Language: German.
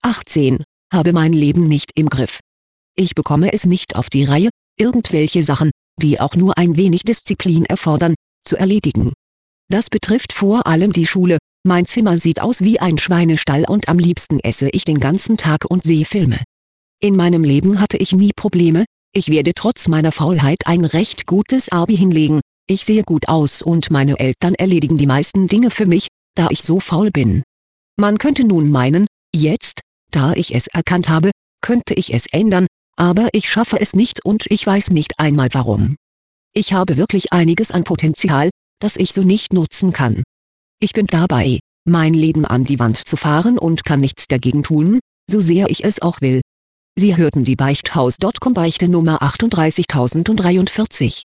18. Habe mein Leben nicht im Griff. Ich bekomme es nicht auf die Reihe, irgendwelche Sachen, die auch nur ein wenig Disziplin erfordern, zu erledigen. Das betrifft vor allem die Schule, mein Zimmer sieht aus wie ein Schweinestall und am liebsten esse ich den ganzen Tag und sehe Filme. In meinem Leben hatte ich nie Probleme, ich werde trotz meiner Faulheit ein recht gutes Abi hinlegen, ich sehe gut aus und meine Eltern erledigen die meisten Dinge für mich, da ich so faul bin. Man könnte nun meinen, jetzt, da ich es erkannt habe, könnte ich es ändern, aber ich schaffe es nicht und ich weiß nicht einmal warum. Ich habe wirklich einiges an Potenzial, das ich so nicht nutzen kann. Ich bin dabei, mein Leben an die Wand zu fahren und kann nichts dagegen tun, so sehr ich es auch will. Sie hörten die Beichthaus.com Beichte Nummer 38043.